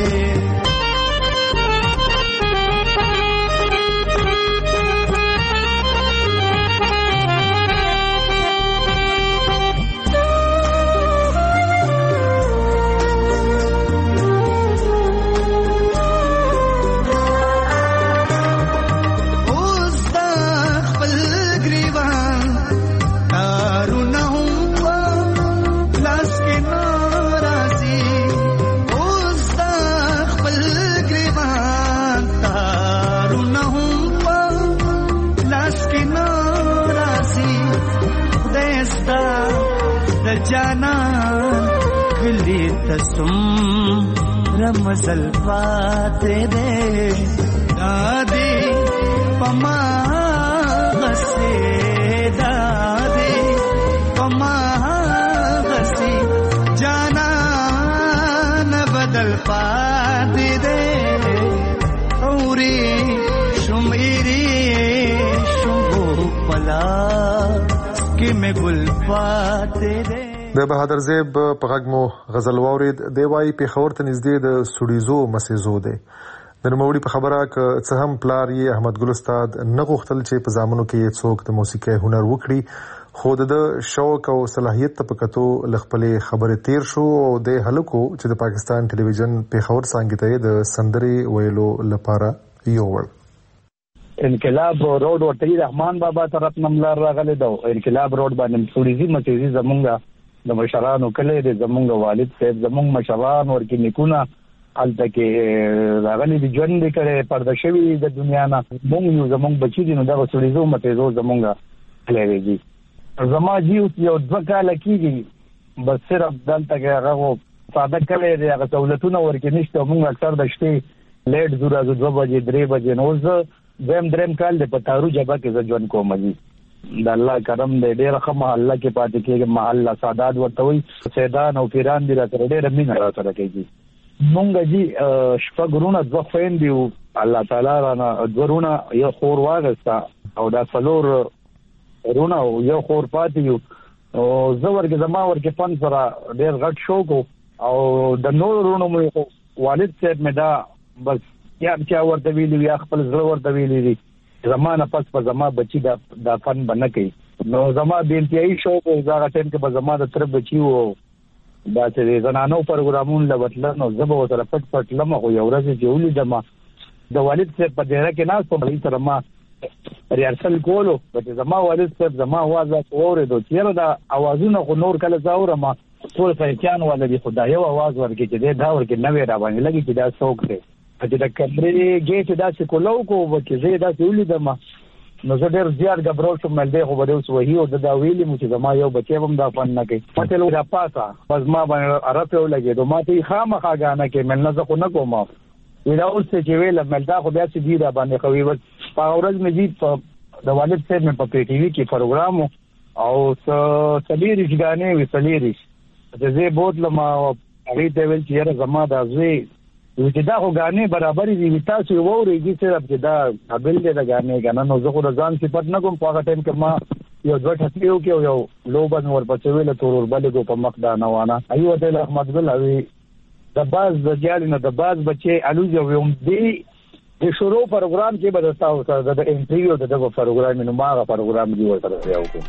जाना खिली तसुम रमजल पाते दे दादी पमा गसे दादी पमा गसे जाना न बदल पाते दे औरी शुमेरी शुम्भो पला के में गुल पाते दे. د بهادر زیب په غږ مو غزل واورید. دی وايي پېښور ته نږدې د سوډیزو مسیزو دی. د نوموړي په خبره که څه هم پلار یې احمد ګل استاد نه غوښتل چې په زامنو کې یې څوک د موسیقۍ هنر وکړي خو د شوق او صلاحیت په کتو له خپلې خبرې تیر شو او د هلکو چې د پاکستان ټلویزیون پېښور څانګې ته د سندرې ویلو لپاره یووړ. انقلاب روډ ورته رحمان بابا طرف نملار راغلی دا انقلاب روډ باندې سوډیزي مسیزي زمونږ د مشرانو کله د زمونږ والد صاحب زمونږ مشران ورکی نیکونه الته کې راغلي دي ژوند کړي پرده شوی د دنیا نه مونږ یو زمونږ بچی دي نو دا سوډیزو مسیزو زمونږ لري. زما جی یو دوه کال کېږي بس صرف دلته کې هغه ساده کلی دی، هغه سهولتونه ورکې نشته. موږ اکثر د شپې لیټ ځو راځو دوه بجې درې بجې. نو زه دویم دریم کال دی په تارو جبه کې زه ژوند کوم. جي د الله کرم دی، ډېره ښه محله کې پاتې کېږم. محله سادات ورته وایي، سیدان او پیران دي را سره ډېره مینه را سره کوي. مونږ جي شپږ وروڼه دوه خویندې وو، الله تعالی رانه دوه وروڼه یو خور واغسته او دا څلور وروڼه یو خور پاتې یو. زه ورکې زما ورکې فن سره ډېر غټ شوق او د نور وروڼو مې والد صاحب مې دا بس یا چا ورته ویلي یا خپل زړه ورته ویلي دي زما نه پس په زما بچي دا دا فن به نه کوي. نو زما د انتهایی شوق و هغه ټایم کې به زما د تره بچي و دا چې زنانو پروګرامونه له وتله نو زه به ورسره پټ پټ لمه خو یو ورځ چې ولیدم د والد صاحب په ډیره کې ناست وم، هغې سره ما ریهرسل کولو چې زما والد صاحب زما اواز واورېدو چې یاره دا اوازونه خو نور کله زه اورم ټول فرقیان والا دي، خو دا یو اواز ورکړي چې دی دا ورکې نوی را باندې لګي چې دا څوک دی. چې د کمرې ګیټ داسې کولو کو چې زه یې داسې ولیدم نو زه ډېر زیات ګبرو شوم. مل دی خو به دی اوس وهي او ده دا ویلي مو چې زما یو بچی به هم دا فن نه کوي. ما ته را پاسه بس ما باندې عرف یې ولګېدو. ما ته یې خامخا ګانه کوي، مل نه زه خو نه کوم. وی دا اوس چې ویله مل دا خو بیا چې دي را باندې ښه وي. په هغه ورځ مې دي په د والد صاحب مې په پی ټي وي کې پروګرام و او څلېرویشت ګانې وې څلېرویشت چې زه بوتلم او هغې ته ویل چې یاره زما دا زوی چې دا خو ګانې برابرې دي تاسو یې واورېږي صرف چې دا قابل دی د ګانې که نه. نو زه خو د ځان صفت نه کوم. په هغه ټایم کې ما یو دوه ټپې وکړې او یو لوبه مې ورپسې ویله توروربلې کو په مخ دانه وانه ایو ورته ویل احمد ګل وي د باز د جالې نه د باز بچی الوزي وم دی د شروع پروګرام کې به د تاسو سره د انټرویو د دغه پروګرام نو ما هغه پروګرام دی ورته راوړو.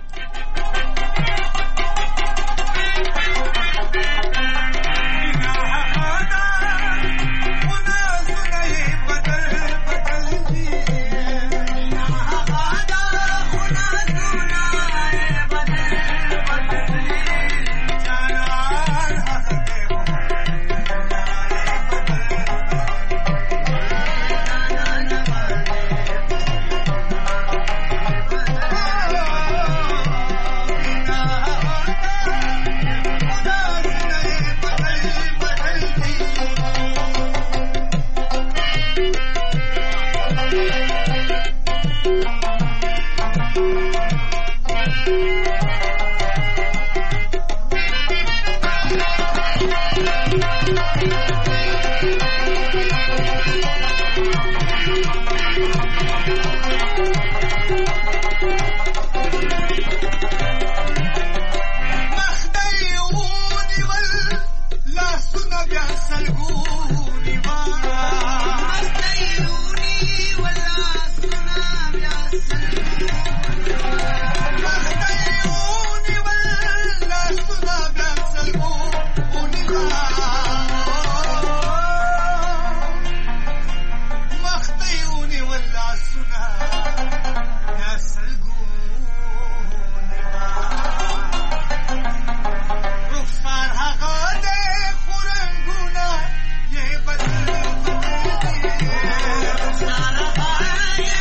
Yeah.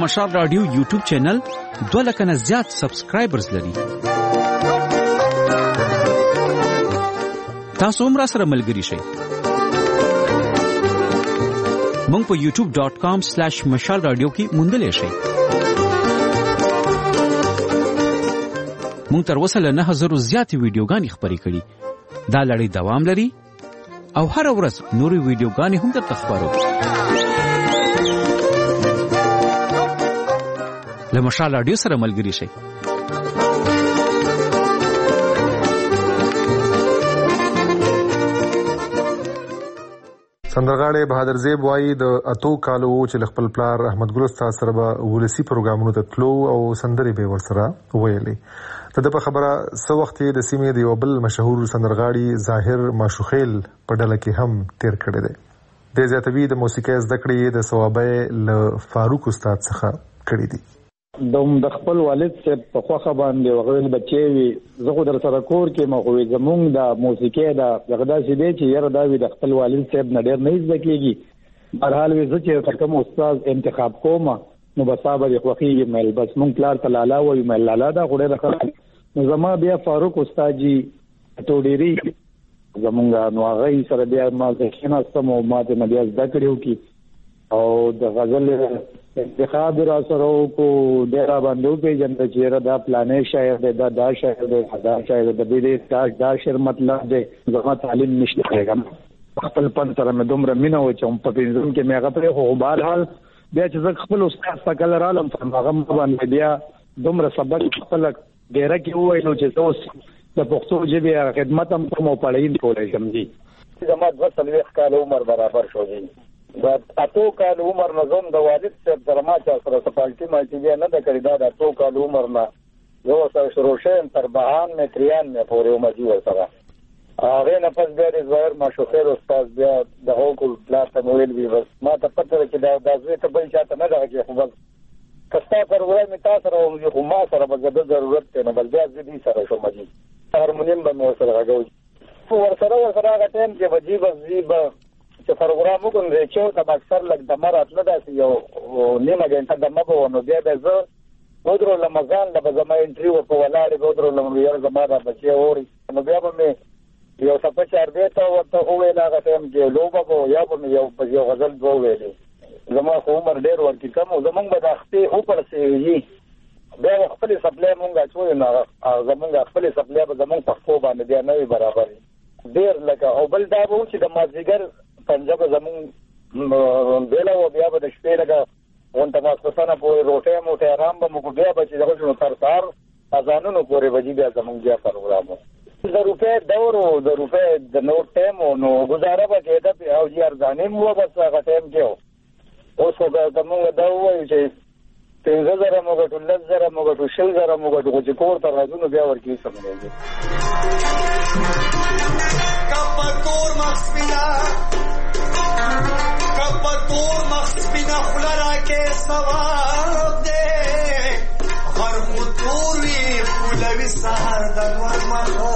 مشال رادیو یوټیوب چینل دوه لک نه زیات سبسکرایبرز لري. تاسو هم را سره ملګري شئ. مونږ په یوټیوب ډاٹ کام سلیش مشال رادیو کې موندلی شئ. مونږ تر اوسه له نه هزرو زیاتې ویډیوګانې خپرې کړي. دا لړۍ دوام لري او هر ورځ نورې ویډیوګانې هم درته خپرو. له مشال رادیو سره ملګري شئ. سندرغاړی بهادر زیب وایي د اتو کالو چې خپل پلار احمد ګل استاد سره به ولسی پروګرامونو ته تلو او سندرې به ورسره ویلې. د په خبره سو وخت د سیمې د یو بل مشهور سندرغاړي ظاهر ماشوخیل په ډله کې هم تیر کړی دی. د زیاتوي د موسیقي زده کړې د ثوابه له فاروق استاد څخه کړې دي. دوم د خپل والد څخه په خوخه باندې وغویل بچي وي زه خو در سره کور کې مخوي زمونږ د موسیقي د غدا سي دي چې یره دا وي د خپل والد صاحب نډر نه ځکیږي. بهرحال وي چې کوم استاد انتخاب کوم نو بصابر خوخي مل بس مونږ پلار تلالا وي مل لالا دا غوړه راخه نو زما بیا فاروق استاد جی ټوډيري زمونږ نو هغه سره بیا ما ځکه نه سم او ما د بیا زده کړو کی او د غزل انتخاب را سره کو ډیرا باندې په جنت چیرې دا پلانې شاعر دی دا دا شاعر دی دا شاعر دی د دې تاج دا شعر مطلب دی زما تعلیم نشته کېږم خپل پن سره مې دومره مینه و چې په پنځم کې مې هغه په خو بهرحال بیا چې خپل استاد څخه لرالم هغه باندې بیا دومره سبق خپل ډیره کې وایو چې اوس د پښتو ژبې خدمت هم کوم او پړین کولای شم دي. زما دوه څلوېښت کاله عمر برابر شو دي. د اتو کال عمر نظم د والد صاحب سره ما چې سره سپالټي مالټي بیا نه د کړی دا د اتو کال عمر نه یو سره شروع شوم تر بهان مې تریان مې پورې عمر جوړ سره هغه نه پس بیا د ظاهر ماشوخیر استاد بیا د هوکل پلاس ته ویل وی بس ما ته پته چې دا د زوی ته بل چاته نه راځي خو بس کستا پر وای می تاسو سره یو ما سره به د ضرورت نه بل بیا دې سره شو مجي هارمونیم به مو سره راغوي خو ور سره ور سره هغه ټیم کې وجیب وجیب چې پروګرام وکړم چې دا اکثر لګ د مرات نه داسې یو نیمه غنټه د مبو نو بیا د زه ودرو لمزان د زما انټریو په ولاړې ودرو لمزان زما د بچي اوري نو بیا به مې یو څه په چار دی ته ورته وویل هغه ټیم کې لوبه به یا به یو په یو غزل به وویلې زما خو عمر ډېر ورکی کم او زمونږ به د اختې اوپر سوي بیا خپل سپلای مونږ اچوي نه زمونږ خپل سپلای به زمونږ په خو باندې بیا نه وي برابر ډېر لکه او بل دا به چې د مازدیګر پنځه به زمونږ بیله و بیا به د شپې لکه غونته ماسپسانه پورې روټۍ موټۍ ارام به موږ بیا به چې دغه شنو تر سهار اذانونو پورې به بیا زمونږ بیا پروګرام و د روپۍ دور و د روپۍ د نوټ ټایم و نو ګزاره به کېده او جي ارزانې م وه بس هغه ټایم کې و اوس خو به زمونږ دا ووایو چې پنځه زره مو ګټو لس زره مو ګټو شل زره مو ګټو خو چې کور ته راځو نو بیا ورکوي سمېږي کپتور مخسپینا کپتور مخسپینا خوله راکې ثواب دی غر خو تور وي پولوي سهار د لمر مخه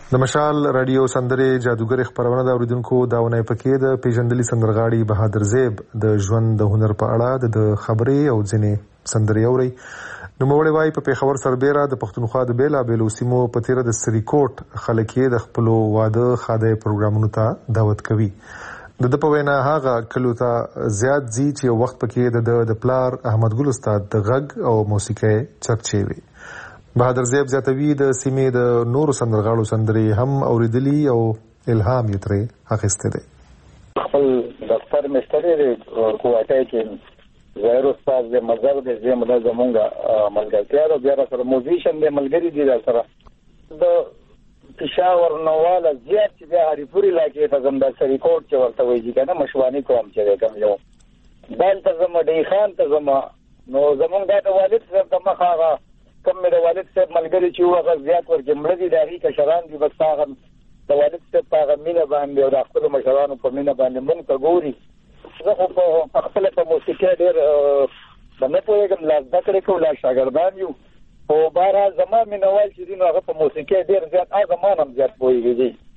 د مشال رادیو سندرې جادوګر خبرونه د اوریدونکو داونه پکې د پیژندلي سندرغاړي بهادر زیب د ژوند د هنر په اړه د خبرې او ځینې سندرې اوري. نو موړې وای په پیښور سربېره د پښتونخوا د بیلا بیلو سیمو په تیر د سریکوټ خلک د خپل واده خاده پروګرامونو ته دعوت کوي. د د په وینا هغه کلو ته زیات زی چې وخت پکې د د پلار احمد ګل استاد د غږ او موسیقي چرچې وي. بهادر زیب زیاتوي د سیمې د نورو سندرغاړو سندرې هم اوریدلي او الهام یې ترې اخیستی دی. خپل دفتر مشتری دی کوټه کې زهیر استاد د مزر د زموږ د زمونږ ملګرتیا او بیا سره موزیشن د ملګری دی سره د پېښور نواله زیات چې بیا هریپوري علاقې ته زم د سریکوټ چې ورته وایي کنه مشوانی کوم چې کوم یو دلته زم ډی خان ته زم نو زمونږ د والد سره د مخاغه کم مې د والد صاحب ملګری چې هغه زیات ورکې مړه دي د هغې کشران دي بس هغه د والد صاحب په هغه مینه باندې او د خپلو مشرانو په مینه باندې مونږ ته ګوري. زه خو په خپله په موسیقۍ ډېر به نه پوهېږم لا زده کړې کوو لا شاګردان یو خو بهرحال زما مینهوال چې دي نو هغه په موسیقۍ ډېر زیات هغه مان هم زیات پوهېږي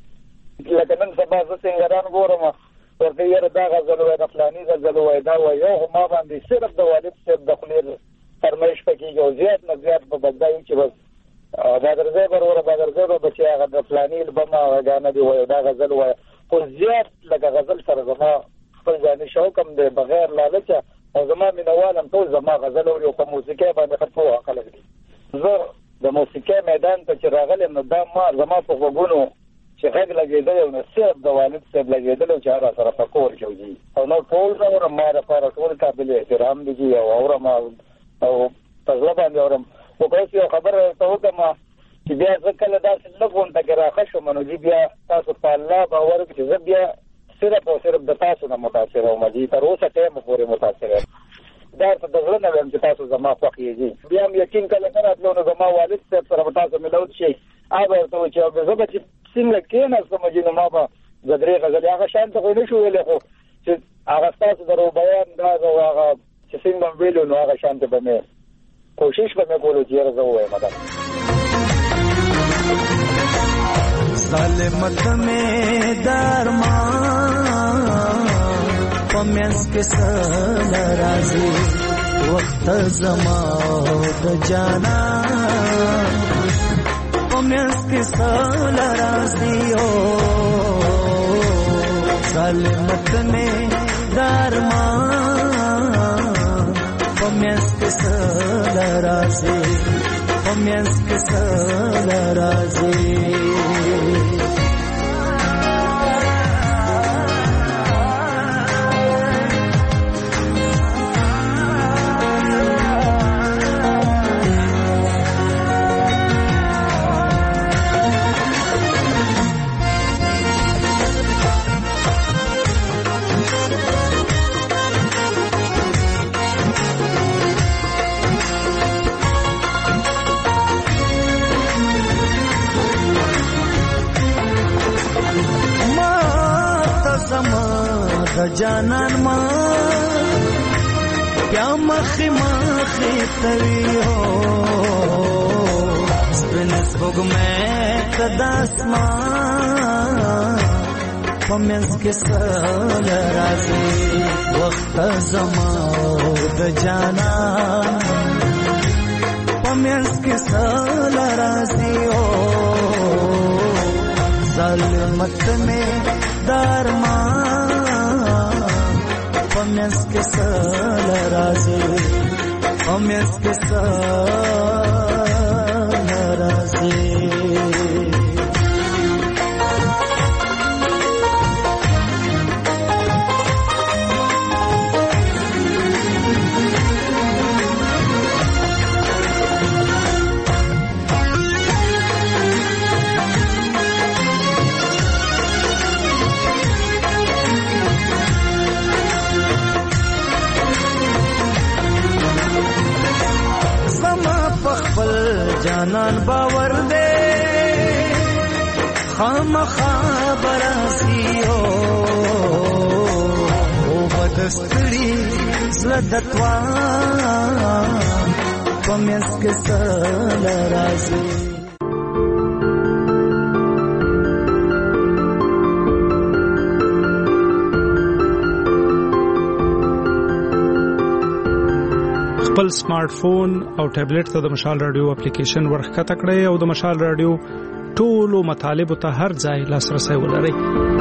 دي لکه نن سبا زه سنګران ګورم ورته یاره دا غزل وایي د فلاني غزل وایي دا وایي یو خو ما باندې صرف د والد صاحب د خولې فرمایش پکې او زیات نه زیات په بدایي چې بس بهادر زیب وروره بهادر زیب به چې هغه د فلاني البم هغه ګانه دی وایي دا غزل وایي خو زیات لکه غزل سره زما خپل ځاني شوق هم دی بغیر لالچه او زما مینهوال هم ټول زما غزل اوري او په موسیقۍ باندې ښه پوهه خلک دي. زه د موسیقۍ میدان ته چې راغلی نو دا ما زما په غوږونو چې غږ لګېدلی او نو صرف د والد صاحب لګېدلی چې هغه سره په کور کې وځي او نو ټول اورم ما دپاره ټول قابل احترام دي او اورم او په زړه باندې اورم خو که اوس یو خبره ورته وکړم چې بیا زه کله داسې لږ غونډه کې راښه شوم نو جي بیا تاسو په الله باور وکړئ چې زه بیا صرف او صرف د تاسو نه متاثره وم جي تر اوسه ټایمه پورې متاثره یم. دا ورته د زړه نه ویم چې تاسو زما خوښ یې بیا هم یقین کله نه راتلو نو زما والد صاحب سره به تاسو ملوت شئ هغه به ورته وایي چې زه به چې څنګه کېناستم جي نو ما به د درې غزلې هغه شان ته خو نه شو ویلی خو چې هغه ستاسو د روبیان دا هغه چې څنګه ویلو نو هغه شان ته به مې کوشش به مې کولو چې یاره زه ووایم دا ظالمت میں درمان پمینس کے سل رازی وقت زما د جانا پمینس کے سل رازی او ظالمت میں درمان پمینس کے سل رازی پمینس کے سل رازی جانان ما بیا مخی مخی توی ہو سپنس بگ میں کداسمان پمینس کے سل رازی وقت زمان د جانان پمینس کے سل رازی ہو ظلمت میں درمان پمینس کے سل رازی پمینس کے سل رازی جانان باور دے خام خبر سیو او بدستری زلدتوا پمینس کے سل رازی خپل سمارټ فون او ټابلیټ ته د مشال رادیو اپلیکیشن ورخکته کړئ او د مشال رادیو ټولو مطالبه ته هر ځای لاسرسي ولرئ.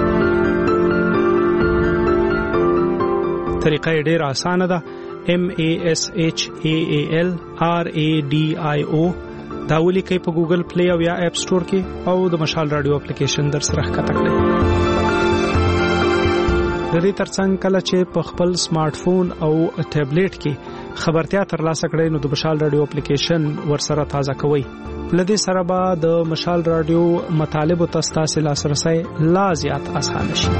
طریقه ډېره اسانه ده. M A S H A A L R A D I O دا ولیکئ په ګوګل پلی او یا اپ سٹور کې او د مشال رادیو اپلیکیشن در سره ښکته کړئ. د دې ترڅنګ کله چې په خپل سمارټ فون او ټابلیټ کې خبرتیا ترلاسه کړئ نو د مشال رادیو اپلیکیشن ورسره تازه کوئ. لدې سره به د مشال رادیو مطالب او تاسو لاسرسي لا زیات اسانه شي.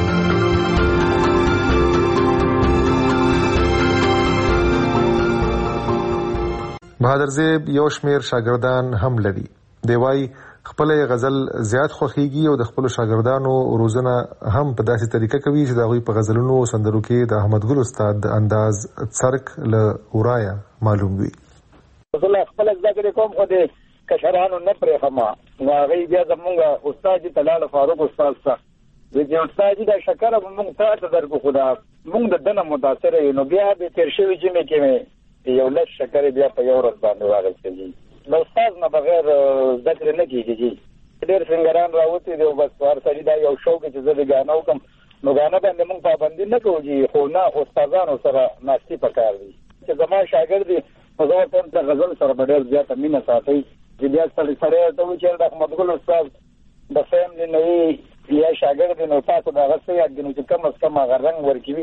بهادر زیب یو شمیر شاګردان هم لري. دی وايي خپل غزل زیات خوخيږي او د خپل شاګردانو روزنه هم په داسې طریقه کوي چې دا غوي په غزلونو او سندرو کې د احمد ګل استاد انداز څرک له اورایا معلوم وي. زه خپل ذکر کوم خو دې کشرانو نه پرې خما نو هغه بیا زمونږ استاد طلال فاروق استاد صاحب دې استاد دا شکر موږ ته درکو خدا موږ د دنه متاثر نو بیا به تیر شوی چې مې کې یو لږ شکر بیا په یو ورځ باندې واغستلی. نو استاد نه بغیر ذکر نه کیږي. ډېر څنګهران راوتی دی بس ور سړي دا یو شوق چې زه د غاڼو کوم نو غاڼه باندې موږ پابندي نه کوو خو نه استادانو سره ناشتي پکار دي چې زما شاګرد دي په ځواب ته غزل سره ډېر زیات مینه ساتي. چې بیا سره سره ته و چې د احمد ګل استاد د فیملی نه یا شاګرد نو تاسو دا غسه یا د نو چې کم از کم هغه رنګ ورکوي.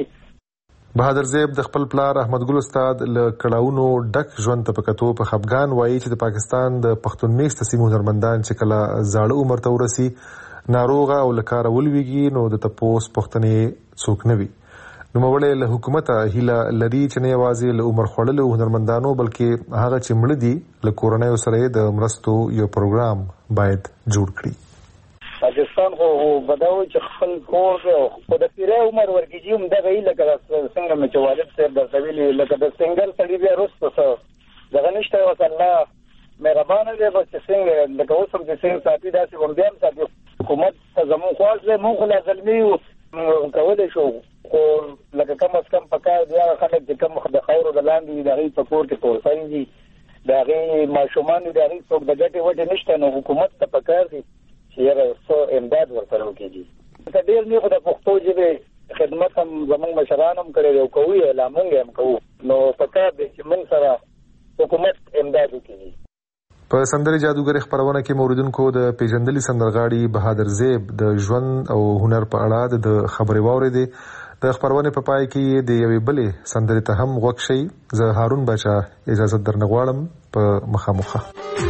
بهادر زیب د خپل پلار احمد ګل استاد له کړهونو ډک ژوند ته پکتو په خفګان وایي چې د پاکستان د پښتون میشت سیمو هنرمندان چې کله زاړه عمر ته ورسي ناروغه او لکاره ولويږي نو د تپوس پښتنې څوک نه وي. نو موږ له حکومت هیله لري چې نه یوازې له عمر خړلو هنرمندانو بلکې هغه چې مړ دي له کورنۍ سره د مرستو یو پروګرام باید جوړ کړي. پاکستان خو بداوي چې خپل کور او په د پیره عمر ورګي هم دغه لکه څنګه مې چې والد صاحب د سویل لکه د سنگر سړي بیا رسته څه دغه نشته او الله مهربانه دی بس څنګه لکه اوسم چې څنګه ساتي داسې هم بیا ساتي حکومت ته زموږ خواږ له مونږ له ظلمي کولای شو خو لکه کم از کم پکار دی هغه خلک چې کم د خاورو د لاندې دغه په کور کې پورتای دي دغه ماشومان دغه څوک د ګټي وټه نشته نو حکومت ته پکار دي یاره سو امداد ورسره وکړي. که ډېر نه خو د پښتو ژبې خدمت هم زموږ مشران هم کړی دی او کوو یې لا موږ هم کوو نو پکار دی چې موږ سره حکومت امداد وکړي. په سندرې جادوګر خبرونه کې موریدونکو د پیژندلي سندرغاړي بهادر زیب د ژوند او هنر په اړه د خبرې واورېدې. د خبرونه په پای کې د یوې بلې سندرې ته هم غوږ شئ. زه هارون بچا اجازه درنه غواړم په مخامخه.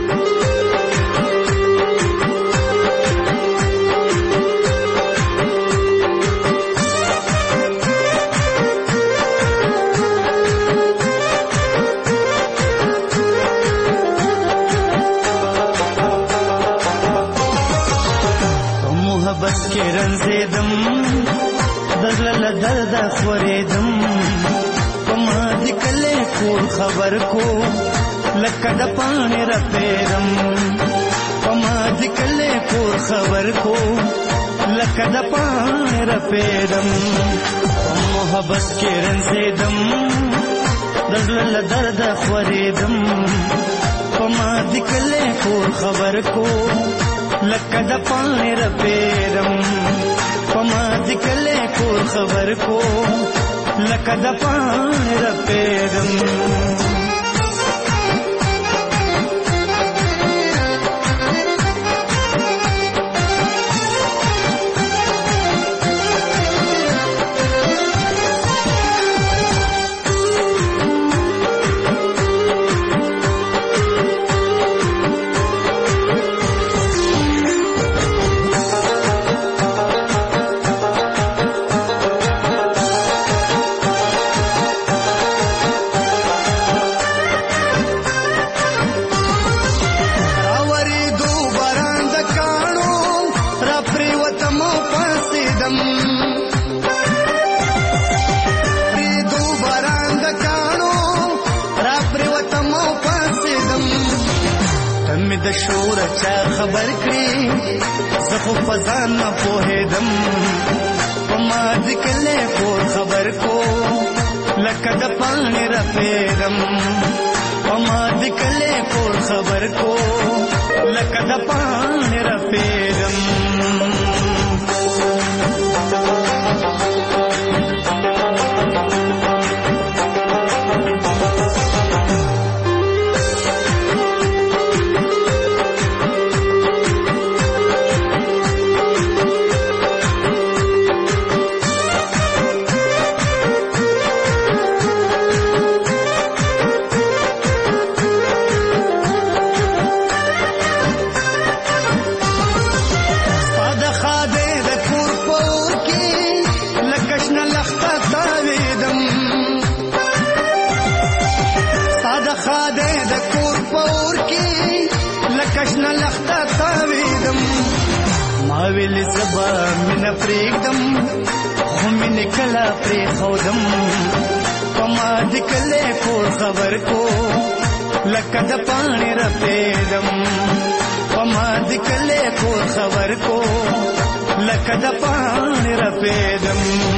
بس کې رنځېدم دزل درد خوریدم پما دې کله کور خبر کو لکه د پانی رپېدم پما دې کله کور خبر کو لکه د پانی رپېدم محبت کې رنځېدم دزل درد خوریدم پما دې کله کور خبر کو لکه د پانی رپېدم پما دې کله کور خبر کو لکه د پانی رپېدم. د شور چا خبر کړي زه خو فزان نه پوهېدم پما دې کله کور خبر کو لکه د پانی رپېدم د کله کور خبر کو لکه د پان رپیدم کشنا لخته تاویدم ما ویل زبا مینه پرېږدم خو مینې کله پرېښودم په ما د کلی کور خبر کو لکه د پاڼې رپېدم په ما د کلی کور خبر کو لکه د پاڼې رپېدم